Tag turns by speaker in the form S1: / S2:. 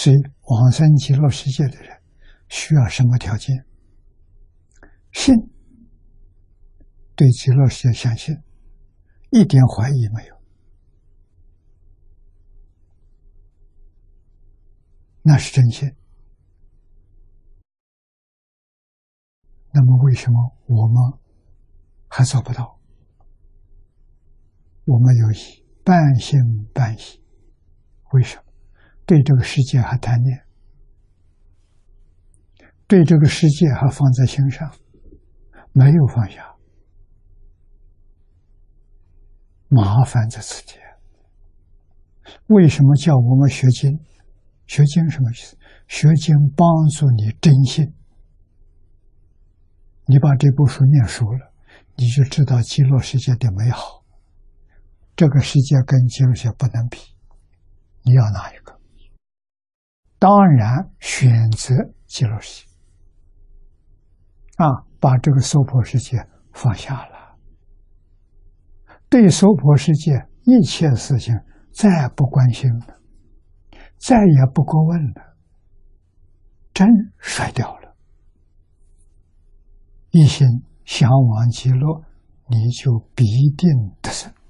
S1: 所以往生极乐世界的人需要什么条件？信，对极乐世界相信，一点怀疑没有，那是真信。那么为什么我们还做不到？我们有疑，半信半疑。为什么？对这个世界还贪念，对这个世界还放在心上，没有放下，麻烦在此地。为什么叫我们学经？学经什么意思？学经帮助你真信。你把这部书念熟了，你就知道极乐世界的美好。这个世界跟极乐世界不能比，你要哪一个？当然选择极乐世界。把这个娑婆世界放下了，对娑婆世界一切事情再不关心了，再也不过问了，真甩掉了，一心向往极乐，你就必定得生。